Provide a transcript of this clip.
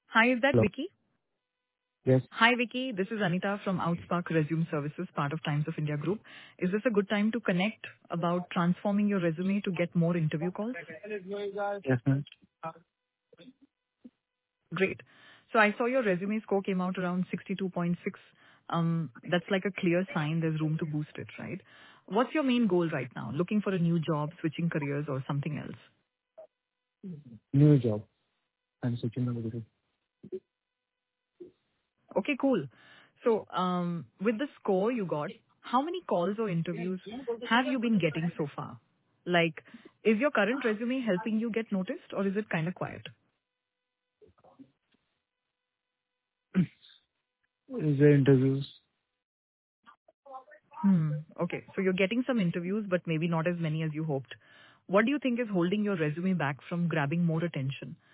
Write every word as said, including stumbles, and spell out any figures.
Hi, is that Hello. Vicky? Yes. Hi, Vicky. This is Anita from Outspark Resume Services, part of Times of India Group. Is this a good time to connect about transforming your resume to get more interview calls? Yes, ma'am. Great. So I saw your resume score came out around sixty-two point six. Um, that's like a clear sign there's room to boost it, right? What's your main goal right now? Looking for a new job, switching careers, or something else? New job. I'm switching over to Okay, cool. So, um, with the score you got, how many calls or interviews have you been getting so far? Like, is your current resume helping you get noticed, or is it kind of quiet? Is there interviews? Hmm. Okay, so you're getting some interviews, but maybe not as many as you hoped. What do you think is holding your resume back from grabbing more attention?